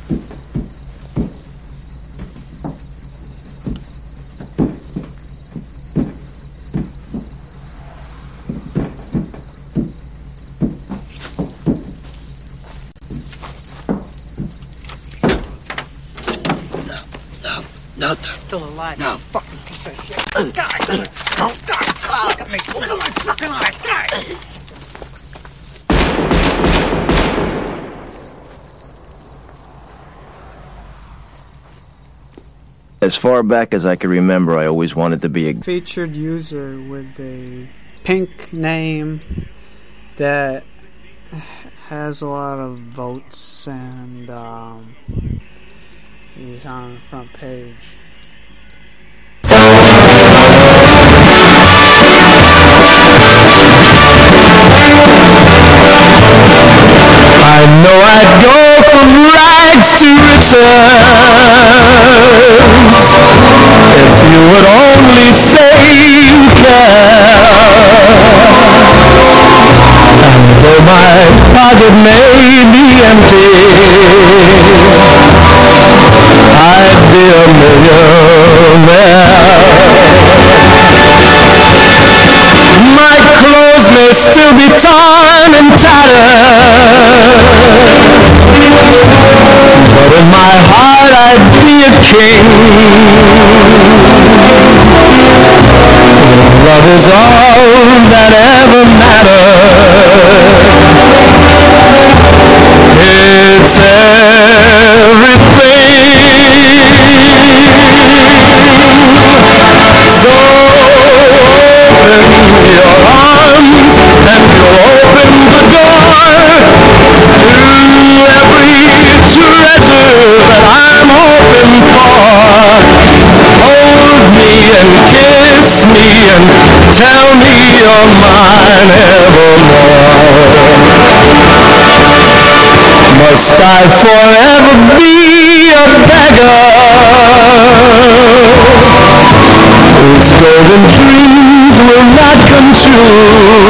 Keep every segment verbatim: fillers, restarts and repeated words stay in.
No, still alive. No. Fucking piece of shit. God, God, God, God, look at me. Look at my fucking eyes. God. As far back as I can remember, I always wanted to be a featured user with a pink name that has a lot of votes, and um, he's on the front page. I know I'd go from rags to riches if you would only say you care. And though my pocket may be empty, I'd be a millionaire. My clothes may still be torn and tattered, but in my heart I'd be a king. Love is all that ever mattered. It's everything. So open your arms and you'll open the door to every treasure that I'm hoping for. Hold me and kiss me and tell me you're mine evermore. Must I forever be a beggar whose golden dreams will not come true?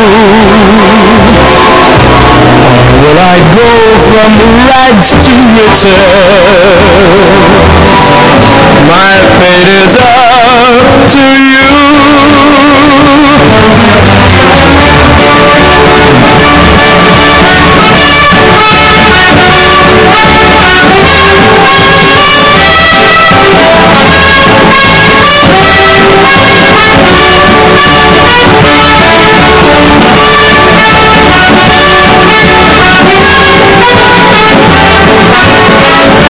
Or will I go from rags to riches? My fate is up to you.